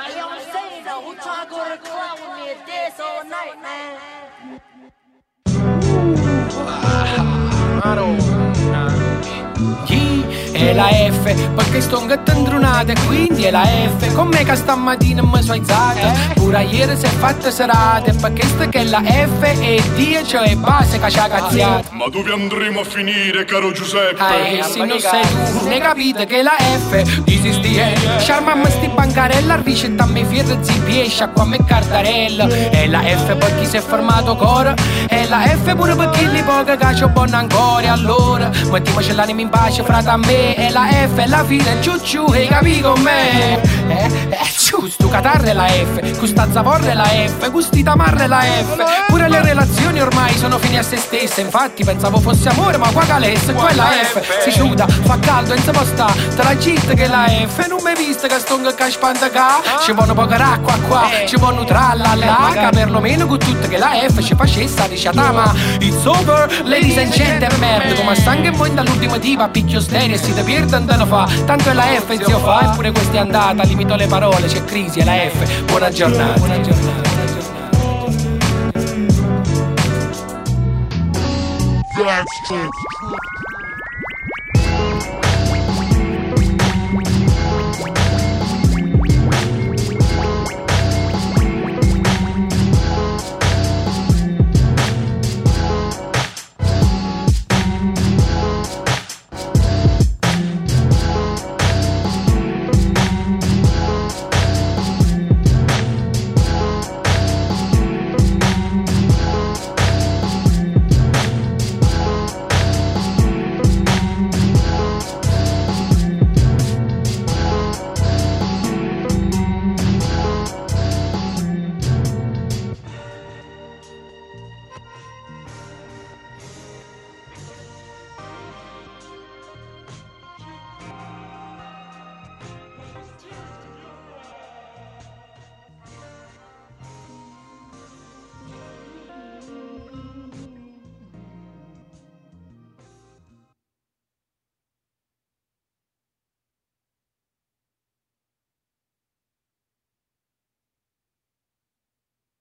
you don't say no. Who tryna go to the club with me and dance all night, man? Chi è la F? Perché sto ingattandrunata, quindi è la F. Con me che stamattina mi sono alzata, pure ieri si è fatta serata. Perché sta che è la F e Dio, cioè base che c'ha cazziata. Ma dove andremo a finire, caro Giuseppe? Se non sei tu, ne capite che la F disistiene. Sciarmamma sti bancarella, ricetta a me fierro zipiescia, qua me cardarella. È la F per chi si è fermato ancora, è la F pure per chi li poca caccio buona ancora. Allora, mettiamoci l'anima in pace, frate a me. È la F, è la fine, ciucciu, e capi con me? Stu catarre è la F, questa zavorra è la F, questi tamarre è la F. Pure le relazioni ormai sono fine a se stesse. Infatti pensavo fosse amore, ma qua calesse, qua è la F. Si ciuda, fa caldo, non si può sta, te la gitta che è la F. Non mi viste che sto che spanta qua. Ci vuole poca acqua qua, ci vuole trallala. Che perlomeno con tutte che la F ci facesse ricciata. Ma it's over, ladies and gentlemen. Come stanno che voi dall'ultima diva, picchio stereo e si te pierde andando fa. Tanto è la F, zio fa, eppure questa è andata. Limito le parole, c'è crisi, è la F. Buona giornata. Buona giornata. That's it.